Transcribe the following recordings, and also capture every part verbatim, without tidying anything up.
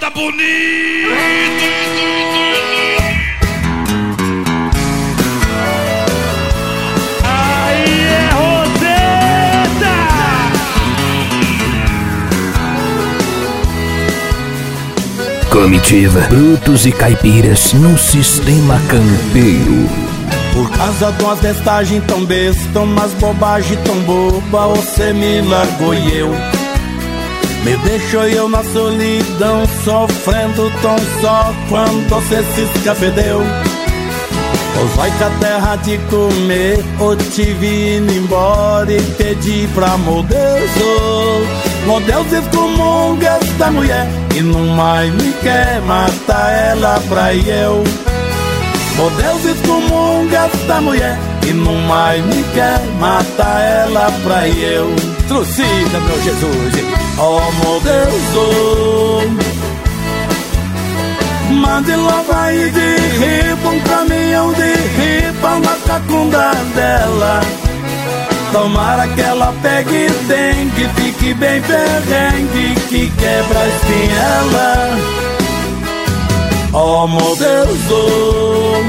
moda bonita. Aí é Roseta. Comitiva, brutos e caipiras no sistema campeiro. Por causa de umas testagens tão besta, umas bobagens tão boba, você me largou e eu me deixou eu na solidão, sofrendo tão só quando você se escafedeu. Pois vai que a terra de comer, ou te vi indo embora e pedi pra amor Deus, oh, meu Deus, excomunga esta mulher e não mais me quer matar ela pra eu. Meu Deus, excomunga esta mulher e não mais me quer matar ela pra eu. Trucida, meu Jesus. Oh, meu Deus, oh, mande logo aí de ripa um caminhão de ripa na cacunda dela. Tomara que ela pegue dengue, fique bem perrengue, que quebra a espinhela. Oh, meu Deus, oh,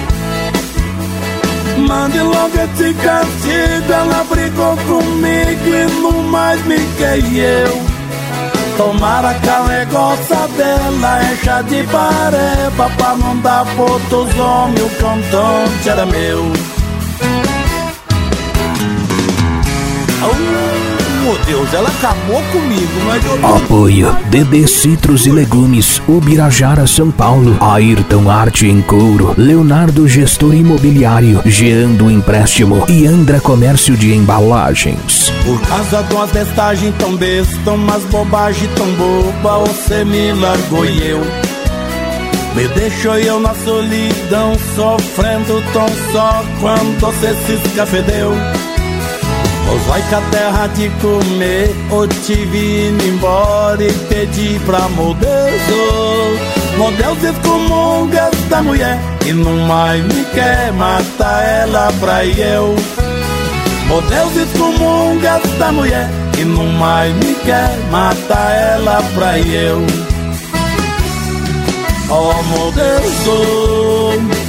mande logo esse castigo. Ela brigou comigo e não mais me quer eu. Tomara que a negócio dela encha de pareba, pra não dar pro outros homens o cantante era meu. Oh, meu Deus, ela acabou comigo, mas eu... Apoio Dede Citros e Legumes, Ubirajara, São Paulo. Ayrton Arte em Couro, Leonardo Gestor Imobiliário, Jean do Empréstimo e Andra Comércio de Embalagens. Por causa de umas testagens tão besta, umas bobagens tão boba, você me largou e eu me deixou eu na solidão, sofrendo tão só quando você se escafedeu. Pois vai que a terra de comer, ou te vi indo embora e pedi pra amor Deus, oh, meu Deus, excomunga esta mulher e não mais me quer matar ela pra eu. Meu Deus, excomunga esta mulher e não mais me quer matar ela pra eu. Oh, meu Deus, oh,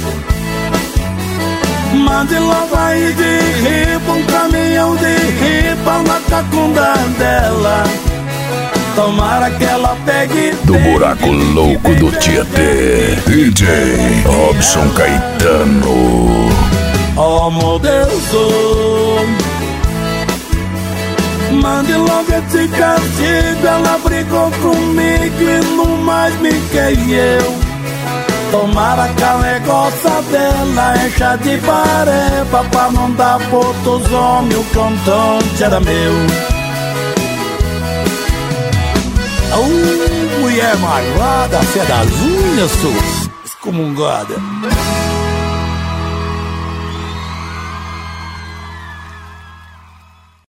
mande logo aí de ripa um caminhão de ripa na cacunda dela. Tomara que ela pegue do buraco louco do Tietê, D J Robson Caetano. Oh, meu Deus, oh, mande logo esse castigo. Ela brigou comigo e não mais me quer eu. Tomara que a negócio dela encha de pareba, pra não dar pro outros homens o cantante era meu. Oh, mulher malvada, fé das unhas, sua excomungada.